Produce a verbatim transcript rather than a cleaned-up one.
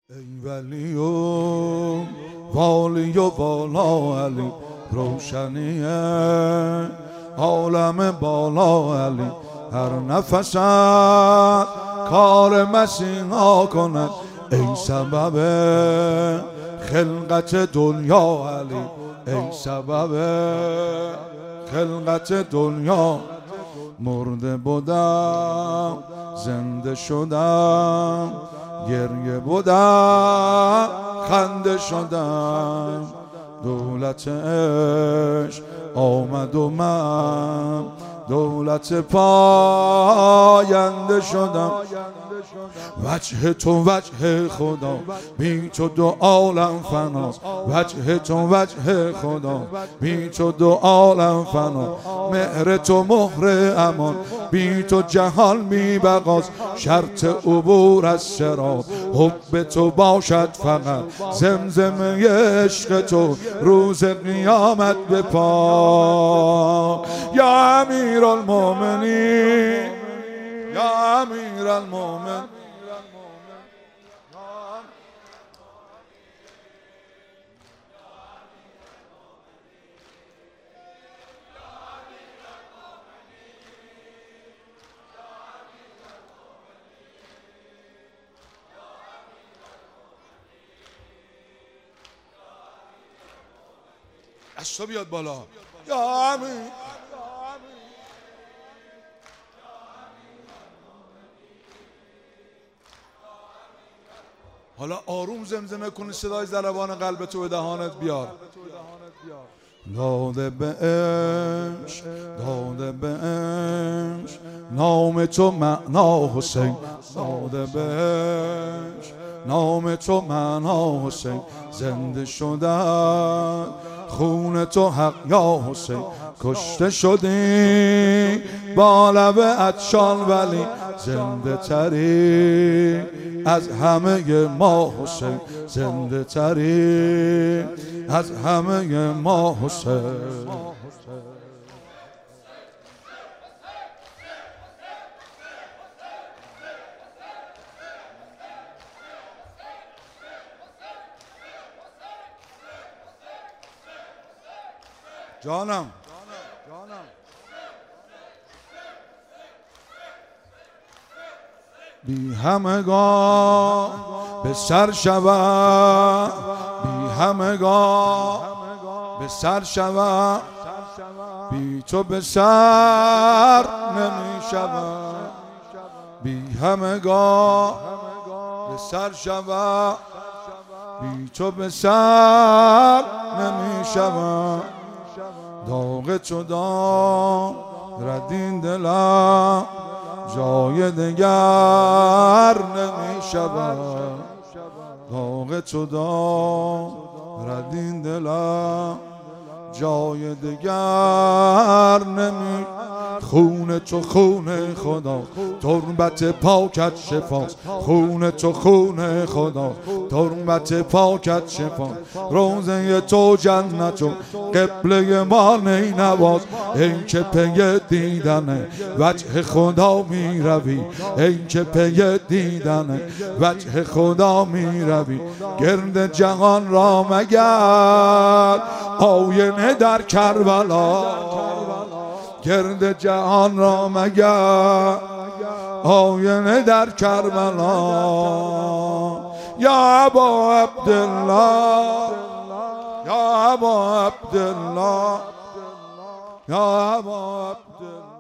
ای ولی و والی و والا علی، روشنی عالم بالا علی، هر نفست کار مسیحا کند، ای سبب خلقت دنیا علی، ای سبب خلقت دنیا. مرده بودم زنده شدم، گریه بودم خنده شدم، دولت عشق آمد و من دولت پاینده شدم. وجه تو وجه خدا، بی تو دو عالم فناست. وجه تو وجه خدا، بی تو دو عالم فنا. مهر تو مهر امان، بی تو جهان می بقاست. شرط عبور از صراط حب تو باشد فقط. زمزمه عشق تو روز قیامت به پا. یا امیر المؤمنین، یا امیر المؤمنین. اشتا بیاد بالا. یا امیر. حالا آروم زمزمه کنی، صدای ضربان قلب تو به دهانت بیار. داده به عشق، داده به عشق، نام تو معنا حسین. داده به عشق، نام تو معنا حسین. زنده شدن خون تو حق یا حسین. کشته شدی با لب عطشان ولی زنده تری از همه ما حسین. زنده تری از همه ما حسین. جانم بی همگاه به سر شود، بی همگاه به سر شود، بی تو به سر نمی شود. بی همگاه به سر شود، بی تو به سر نمی شود. داغ تو دارد این دلم، جای دگر نمی شود. داغ تو دارد این دلم، جای دگر نمی. خون تو خون خدا، تربت پاکت شفاست. خون تو خون خدا، تربت پاکت شفاست. روزه تو جنت و قبله ما نینواز. این که پی دیدن وجه خدا می روی، این که پی دیدن وجه خدا می روی. گرد جهان را مگر آینه در کربلا، گرد جهان را مگر آینه در کربلا. یا ابا عبدالله، یا ابا عبدالله، یا ابا عبدالله.